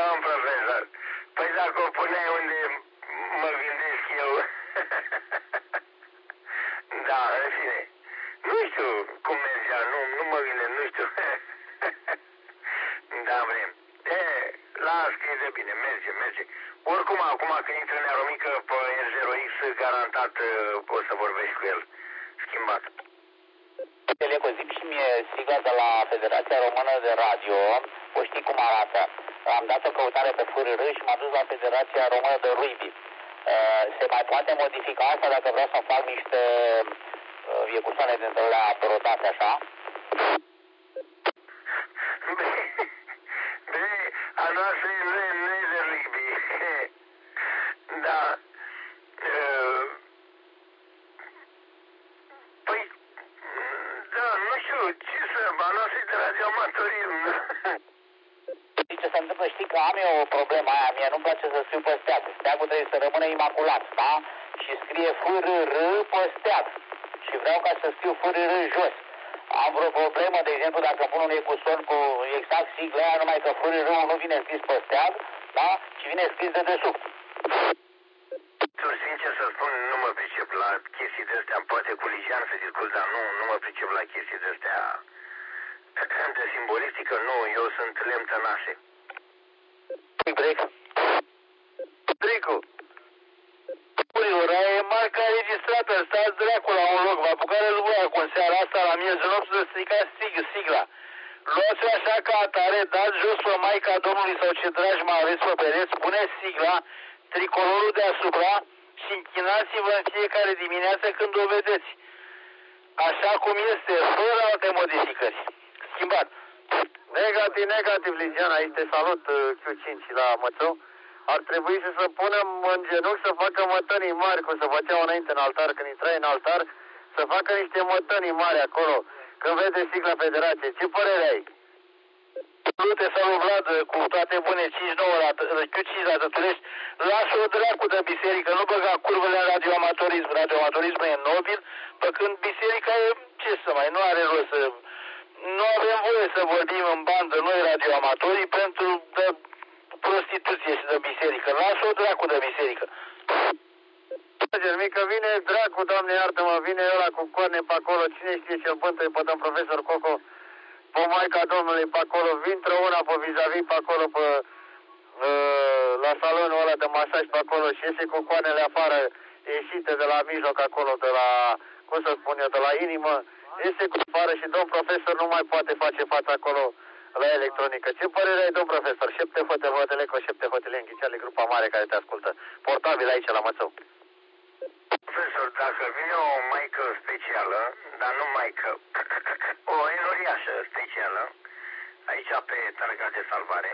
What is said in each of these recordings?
Domn profesor, păi dacă o puneai unde mă gândesc eu... Da, în fine. Nu știu cum mergea, nu mă gândesc, nu știu. Da, vrem. Las că e de bine, merge. Oricum, acum când intră în aeromică pe R0X, garantat o să vorbești cu el. Schimbat. Teleco, zic și mie sigla de la Federația Română de Radio, o știi cum arată. Am dat o căutare pe FRR și m-am dus la Federația Română de Rugby. Se mai poate modifica asta dacă vreau să fac niște ecusoane dintre alea rotate așa? A noastră nu e de rugby. Da. Păi, da, nu știu, ce să, a noastră e de radioamatorism. Ce se întâmplă, știi că am eu o problemă aia, mie nu-mi place să scriu pe steag. Steagul trebuie să rămână imaculat, da? Și scrie FRR pe steag. Și vreau ca să scriu FRR jos. Am vreo problemă, de exemplu, dacă pun un ecuson cu exact sigla aia, numai că FRR-ul nu vine scris pe steag, da? Ci vine scris de desubt. Tu, sincer să spun, nu mă pricep la chestii de-astea, poate cu Ligian să discut, dar nu mă pricep la chestii de-astea de simbolistică, nu, eu sunt lemn tănașe. Dricu. E marca registrată, stați dracu la un loc, vă apucați voi acum seara asta la miezul nopții să stricați sigla. Luați-o așa ca atare, dați jos pe Maica Domnului sau ce dragi mă aveți pe pereți, puneți sigla, tricolorul deasupra și închinați-vă în fiecare dimineață când o vedeți. Așa cum este, fără alte modificări. Schimbat. Negativ, Ligian, aici te salut Q5 la Mățău. Ar trebui să se punem în genunchi să facă mătănii mari, cum se făceau înainte în altar, când intrai în altar, să facă niște mătănii mari acolo, când vede sigla Federației. Ce părere ai? Salute, salut Vlad, cu toate bune, 5-9 la Q5 la Tăturești. Lasă-o dracu de biserică, nu băga curvele în radioamatorism. Radioamatorismul e nobil, pe când biserica e, ce să mai, nu are rost să... Nu avem voie să vorbim în bandă noi radioamatorii pentru prostituție și de biserică. Lasă-o dracu de biserică. Mică, vine dracu, Doamne iartă-mă, vine ăla cu coarne pe acolo, cine știe ce-l bântuie pe domn profesor Coco, pe Maica Domnului pe acolo, intră una pe vis-a-vis pe acolo, pe, la salonul ăla de masaj pe acolo și iese cu coarnele afară, ieșite de la mijloc acolo, de la, cum să spun eu, de la inimă, iese cu afară și domn profesor nu mai poate face față acolo la electronică. Ce părere ai, domn profesor? Șepte hotele cu șepte hotele în ghiceale, grupa mare care te ascultă. Portabil aici la Mățău. Profesor, dacă vine o maică specială, dar nu maică, o enoriașă specială, aici pe Targa de Salvare,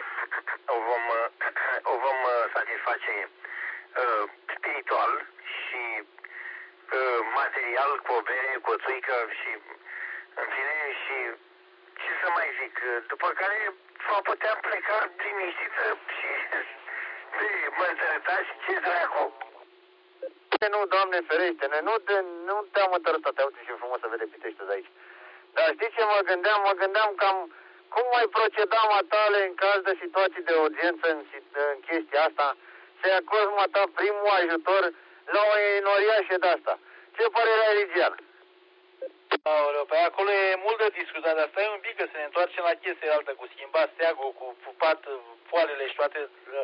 o vom satisface spiritual și material cu o bere, cu o țuică și, în fine, și ce să mai zic, după care va putea pleca liniștită și mă întărătați, ce dracu? Nu, Doamne ferește, nu te-am întărătat, uite ce frumos să vede Piteștiul de aici. Dar știi ce mă gândeam? Mă gândeam cam cum mai proceda matale în caz de situații de urgență în chestia asta, să-i acorzi mata primul ajutor la o enoriașă de asta. Ce părere ai, Ligian? Aoleu, pe acolo e mult de discutat, dar stai un pic că să ne întoarcem la chestia altă, cu schimbat steagul, cu pupat foalele și toate...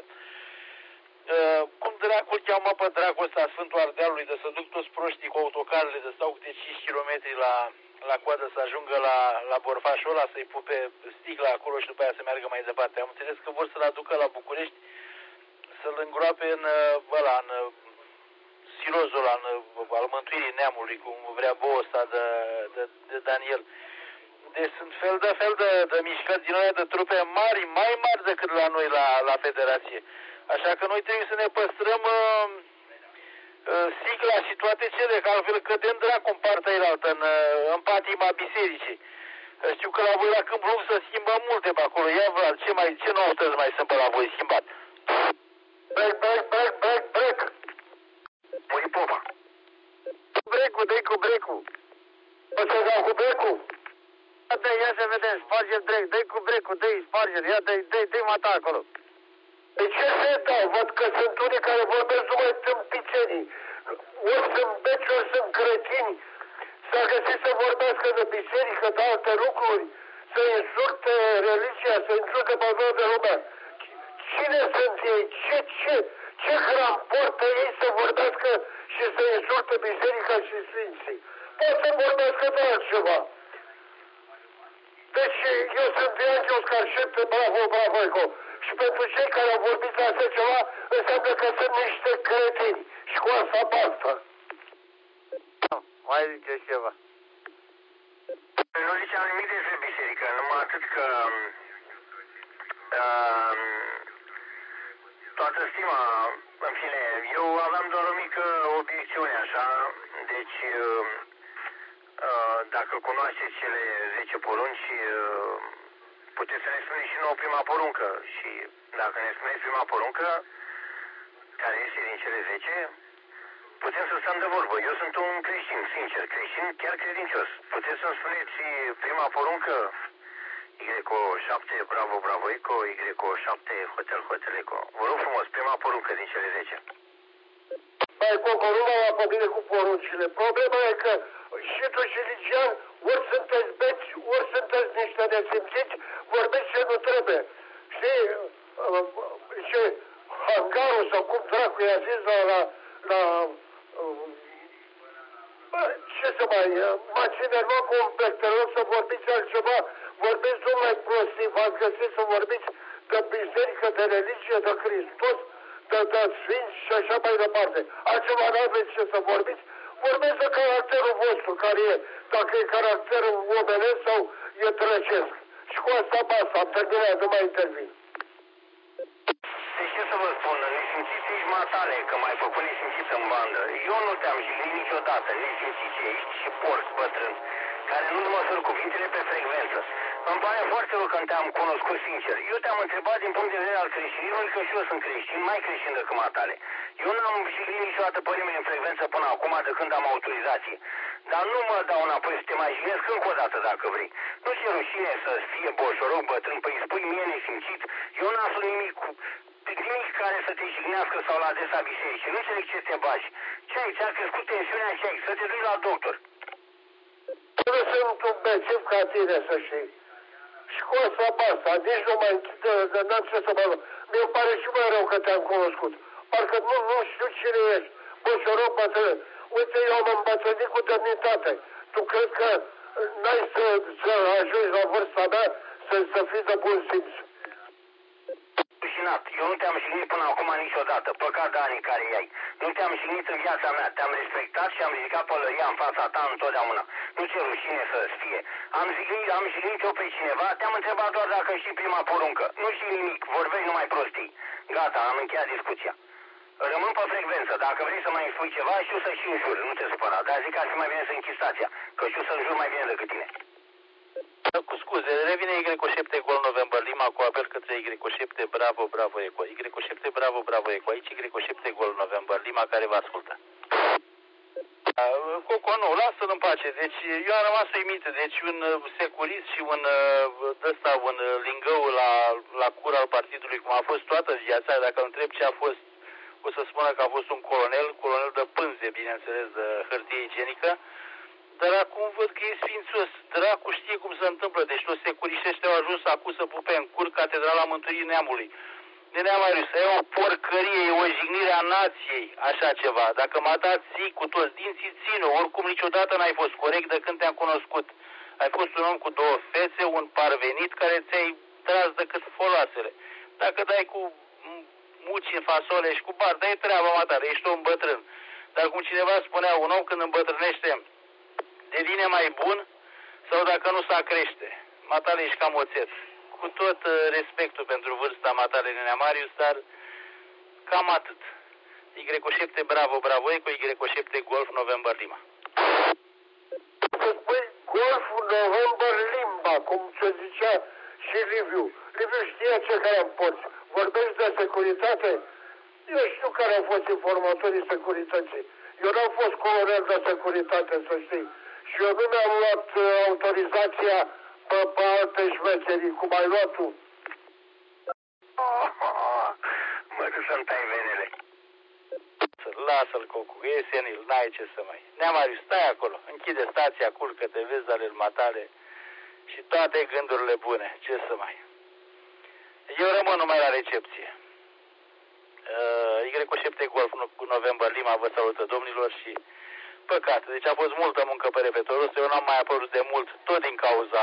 cum dracul cheamă pe dracul ăsta Sfântul Ardealului de să duc toți proștii cu autocarele de stau câte 5 km la coadă să ajungă la borfașul ăla, să-i pupe sticla acolo și după aia să meargă mai departe. Am înțeles că vor să-l aducă la București, să-l îngroape în silozul ăla, al mântuirii neamului, cum vrea boul ăsta de Daniel. Deci sunt fel de mișcări din alea de trupe mari, mai mari decât la noi la Federație. Așa că noi trebuie să ne păstrăm sigla și toate cele, că altfel cădem dracu în partea elaltă, în patima bisericii. Știu că la voi la Câmpul Lung să schimbă multe pe acolo. Ia Vlad, ce noutăți mai sunt pe la voi schimbat? Break! Pui popa. Dă-i cu break-ul. O să dau cu break-ul? Ia să vedem, sparge-l drept, dă-i cu break-ul, dă-i, sparge-l, ia, dă-i mata acolo. De ce se dau? Văd că sunt unii care vorbesc numai tâmpițenii. Ori sunt beci, ori sunt cretini. S-a găsit să vorbească de biserică, de alte lucruri, să insulte religia, să insulte pe toată lumea. Cine sunt ei? Ce hram portă ei să vorbească și să insulte biserica și sfinții? Pot să vorbească de altceva. Deci eu sunt Bianchi Oscar Șepte, bravo, bravo, Eco. Și pentru cei care au vorbit de așa ceva, înseamnă că sunt niște cretini. Și cu asta basta. Mai ziceți ceva. Nu ziceam nimic despre biserică, numai atât că toată stima, în fine, eu aveam doar o mică obiecțiune așa, deci dacă cunoașteți cele 10 porunci, puteți să ne spuneți și nouă prima poruncă și dacă ne spuneți prima poruncă, care este din cele 10, putem să stăm de vorbă. Eu sunt un creștin, sincer, creștin, chiar credincios. Puteți să-mi spuneți prima poruncă? Y7, bravo, bravo, Eco, Y7, hotel, hotel, Eco. Vă rog frumos, prima poruncă din cele 10. Mai cocorula la pe mine cu poruncile. Problema e că și tu și Ligian, ori sunteți beți, ori sunteți niște nesimțiți, vorbiți ce nu trebuie. Știi, ce hangarul sau cum dracu i-a zis ce să mai, m-a ținervat cu un pectorol să vorbiți altceva, vorbiți numai prostii, v-ați găsit să vorbiți de biserică, de religie, de Hristos, de sfinți și așa mai departe. Altceva n-aveți ce să vorbiți, vorbiți de caracterul vostru, care e, dacă e caracterul omenesc sau e trăcesc. Și cu asta basta, am terminat, nu mai intervin. Deci ce să vă spun, nesimțiți ești matale, că m-ai făcut nesimțit în bandă. Eu nu te-am jignit niciodată, nesimțiți ești și porc bătrân, care nu măsori cuvintele pe frecvență. Îmi pare foarte rău că te-am cunoscut sincer. Eu te-am întrebat din punct de vedere al creștinismului că și eu sunt creștin, mai creștin decât matale. Eu n-am jignit niciodată pe nimeni în frecvență până acum de când am autorizație. Dar nu mă dau înapoi să te mai jignesc încă o dată dacă vrei. Nu ți-e rușine să fie boșoroc bătrân, păi spui mie nesimțit. Eu n-am spus nimic care să te jignească sau la adresa bisericii. Nu înțeleg ce te bagi. Ce ai? Ți-a crescut tensiunea ce ai? Să te duci la doctor. Nu sunt un bețiv ca tine, să știi. Și cu asta basta, nici nu mai n-am ce să mă... Mi-e pare și mai rău că te-am cunoscut. Parcă nu știu cine ești. Boșoroc bătrân. Uite, eu am îmbătrânit cu demnitate. Tu crezi că n-ai să ajungi la vârsta mea să fii de bun simț? Eu nu te-am jignit până acum niciodată, păcat de anii care i-ai. Nu te-am jignit în viața mea, te-am respectat și am ridicat pălăria în fața ta întotdeauna. Nu ți-e rușine să-ți fie. Am jignit eu pe cineva, te-am întrebat doar dacă știi prima poruncă. Nu știi nimic, vorbești numai prostii. Gata, am încheiat discuția. Rămân pe frecvență, dacă vrei să mai spui ceva, știu să și înjur, nu te supăra. Dar zic că ar fi mai bine să închizi stația, că știu să înjur mai bine decât tine. Cu scuze, revine Y7 Gol November Lima cu apel către Y7 Bravo Bravo Eco. Y7 Bravo Bravo Eco. Aici Y7 Gol November Lima care vă ascultă. Coco, nu, lasă-l în pace. Deci eu am rămas uimit. Deci un securist și un lingău la cura al partidului, cum a fost toată viața, dacă îl întreb ce a fost, o să spună că a fost un colonel de pânze, bineînțeles, de hârtie igienică. Dar acum văd că e sfințos. Dracu știe cum se întâmplă. Deci toți securiștii ăștia au ajuns acum să pupe în cur Catedrala Mântuirii Neamului. Nenea Marius, e o porcărie, e o jignire a nației, așa ceva. Dacă m-a dat zi cu toți dinții, țin-o. Oricum niciodată n-ai fost corect de când te-am cunoscut. Ai fost un om cu două fețe, un parvenit care ți-ai tras decât foloasele. Dacă dai cu muci în fasole și cu bardă, e treaba matale, ești om bătrân. Dar cum cineva spunea, un om când îmbătrânește devine mai bun sau dacă nu s-a crește. Matale, ești cam oțet. Cu tot respectul pentru vârsta matale, Nenea Marius, dar cam atât. Y7 Bravo Bravo Eco, Y7 Golf November Lima. Să spui Golf November Lima, cum se zicea și Liviu. Liviu știa ce care am porți. Vorbești de securitate? Eu știu care au fost informatorii securității. Eu n-am fost colonel de securitate, să știi. Și eu nu mi-am luat autorizația pe alte șmecherii, cum ai luat tu. să-mi tai venele. Lasă-l, Cocu, e senil, n-ai ce să mai... Neamariu, stai acolo, închide stația, culcă-te, vezi ale matale și toate gândurile bune, ce să mai... Eu rămân numai la recepție. Y7 Golf cu November Lima vă salută, domnilor, și păcat. Deci a fost multă muncă pe repetorul ăsta, eu n-am mai apărut de mult, tot din cauza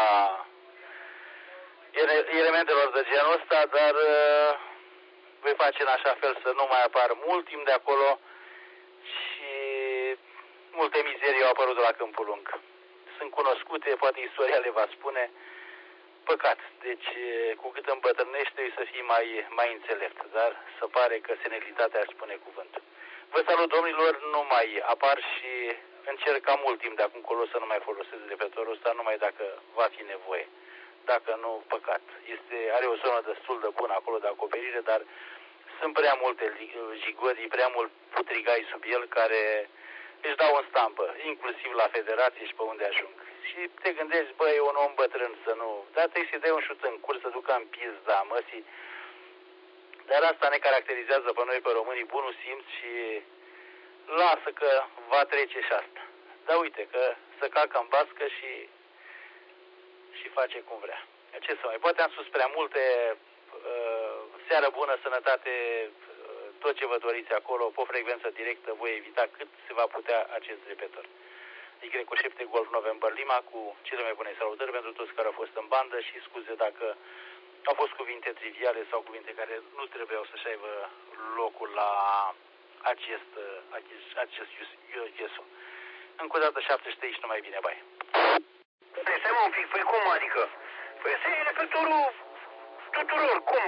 elementelor de genul ăsta, dar voi face în așa fel să nu mai apar mult timp de acolo și multe mizerii au apărut de la Câmpul Lung. Sunt cunoscute, poate istoria le va spune. Păcat, deci cu cât îmbătrânești trebuie să fii mai înțelept, dar se pare că senilitatea își spune cuvântul. Vă salut, domnilor, nu mai apar și încerc ca mult timp de acum încolo să nu mai folosesc repetorul ăsta, numai dacă va fi nevoie. Dacă nu, păcat. Are o zonă destul de bună acolo de acoperire, dar sunt prea multe jigodii, prea mult putrigai sub el care își dau în stampă, inclusiv la federație și pe unde ajung. Și te gândești, băi, e un om bătrân să nu... Dar trebuie să-i dai un șut în curs, să ducă în pizda măsii. Dar asta ne caracterizează pe noi, pe românii, bunul simț și lasă că va trece și asta. Dar uite că se calcă în bască și face cum vrea. Ce să mai... Poate am spus prea multe... Seară bună, sănătate, tot ce vă doriți acolo, pe o frecvență directă, voi evita cât se va putea acest repetor. Y7 Golf November Lima cu cele mai bune salutări pentru toți care au fost în bandă și scuze dacă au fost cuvinte triviale sau cuvinte care nu trebuiau să-și aibă locul la acest iesu. Încă o dată 73 și numai bine, bai. Păi stai mă un pic, păi cum adică? Păi ăsta e repetorul tuturor, cum,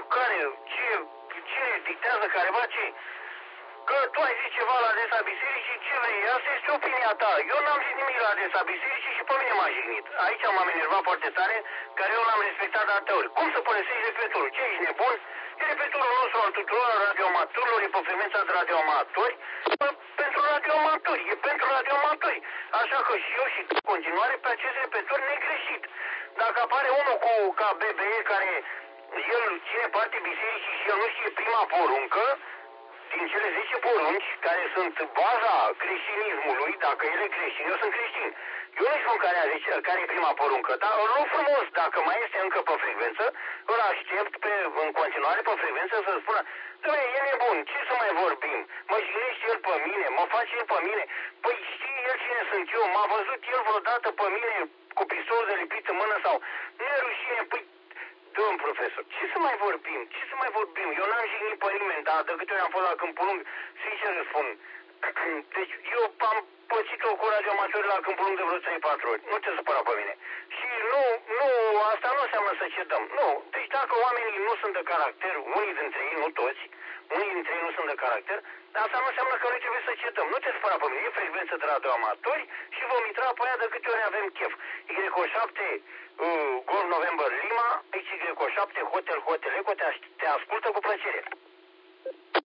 cine dictează careva ce? Că tu ai zis ceva la adresa bisericii, ce vrei? Asta este opinia ta. Eu n-am zis nimic la adresa bisericii și pe mine m-a jignit. Aici m-am enervat foarte tare, care eu l-am respectat de atâtea ori. Cum să părăsești repetorul? Ce, ești nebun? E repetorul nostru al tuturor radioamatorilor, e pe frecvența de radioamatori, pentru radioamatori, e pentru radioamatori. Așa că și eu și în continuare pe acest repetor negreșit. Dacă apare unul ca BBE care el ține parte bisericii și el nu știe prima poruncă, din cele 10 porunci, care sunt baza creștinismului, dacă el e creștin, eu sunt creștin. Eu nu spun care e prima poruncă, dar îl rog frumos, dacă mai este încă pe frecvență, îl aștept în continuare pe frecvență să spună, dom'le, e nebun, ce să mai vorbim? Mă jignește el pe mine, mă face el pe mine. Păi știe el cine sunt eu? M-a văzut el vreodată pe mine cu pistolul de lipit în mână sau? Nu e rușine? Păi, domn profesor, ce să mai vorbim? Ce să mai vorbim? Eu n-am jignit pe nimeni, dar de câte ori am fost la Câmpul Lung, sincer îți spun. Deci eu am pățit-o cu radioamatorii la Câmpul Lung de vreo 3-4 ori. Nu te supăra pe mine. Și asta nu înseamnă să cedăm. Nu. Deci dacă oamenii nu sunt de caracter, unii dintre ei, nu toți, unii dintre ei nu sunt de caracter, asta nu înseamnă că noi trebuie să cedăm. Nu te supăra pe mine. E frecvență de radioamatori și vom intra pe aia de câte ori avem chef. Y7 Golf November Lima, XY7 Hotel Eco te ascultă cu plăcere.